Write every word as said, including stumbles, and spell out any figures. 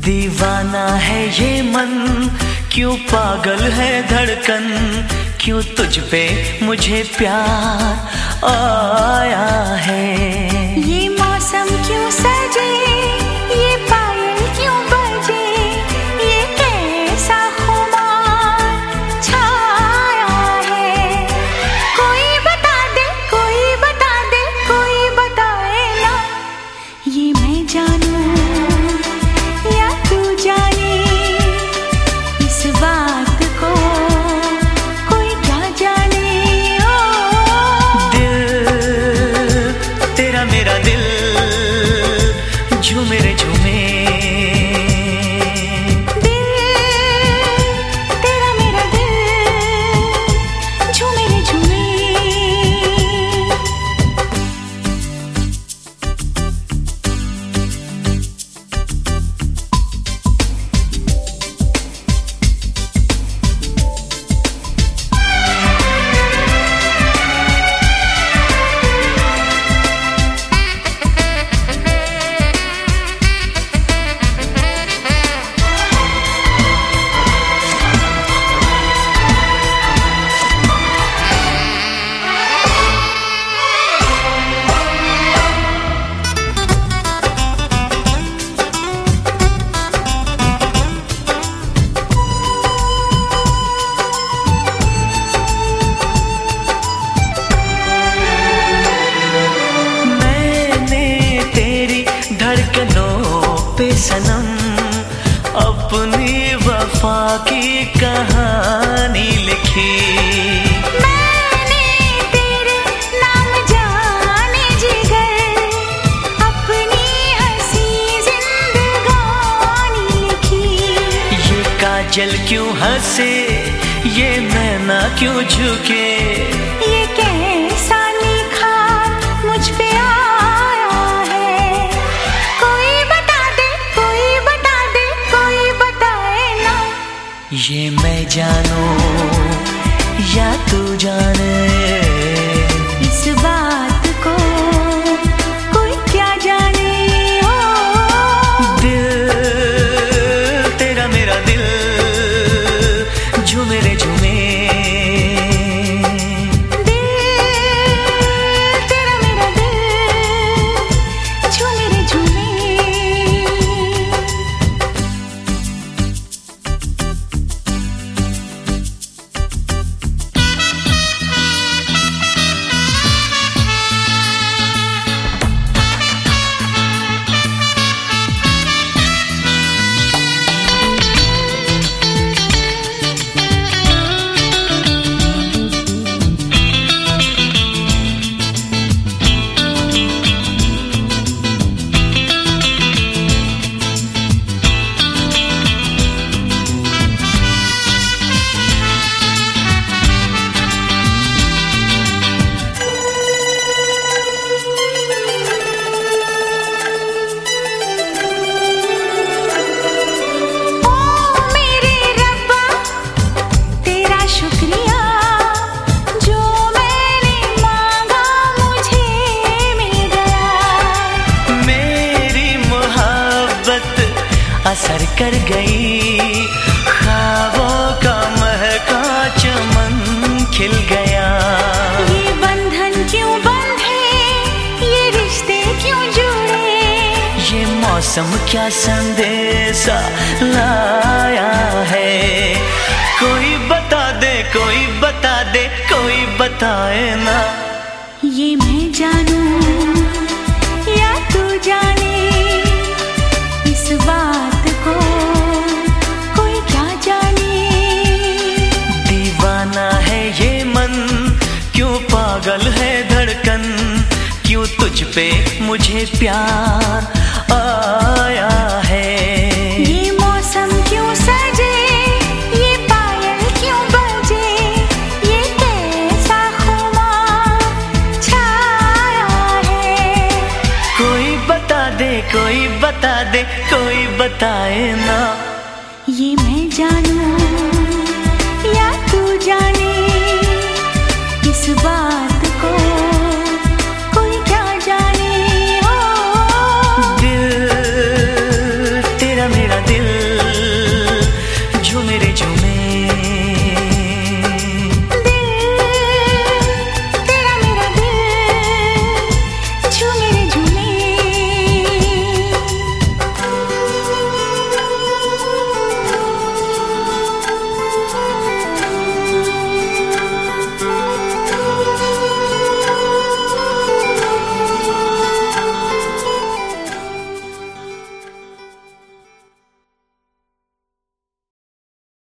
दीवाना है ये मन, क्यों पागल है धड़कन, क्यों तुझ पे मुझे प्यार आया है। ये मौसम क्यों सजे, ये पायल क्यों बजे, ये कैसा खुमार छाया है। कोई बता दे, कोई बता दे, कोई बताए ना, ये मैं जानूं या तू जाने, इस बात को कोई क्या जाने। ओ दिल तेरा मेरा दिल झूमे रे झूमे, दिल तेरा मेरा दिल झूमे रे झूमे। पे सनम अपनी वफा की कहानी लिखी, मैंने तेरे नाम जाने जिगर अपनी हंसी जिंदगानी लिखी। ये काजल क्यों हंसे, ये नैना क्यों झुके, ये कैसा निखार मुझ पे आया है। कोई बता दे, कोई बता दे, कोई बताए ना, ये मैं जानूं या तू जाने, इस बात को कोई क्या जाने। ओ दिल तेरा मेरा दिल झूमे रे झूमे, असर कर गई, ख्वाबों का महका चमन खिल गया। ये बंधन क्यों बंधे, ये रिश्ते क्यों जुड़े, ये मौसम क्या संदेशा लाया है। कोई बता दे, कोई बता दे, कोई बताए ना, ये मैं जानूं या तू जाने, इस बात को कोई क्या जाने। दीवाना है ये मन, क्यों पागल है धड़कन, क्यों तुझ पे मुझे प्यार आया है। ये मौसम क्यों सजे, ये पायल क्यों बजे, ये कैसा खुमार छाया है। कोई बता दे, कोई बता दे, कोई बताए ना, ये मैं जानूं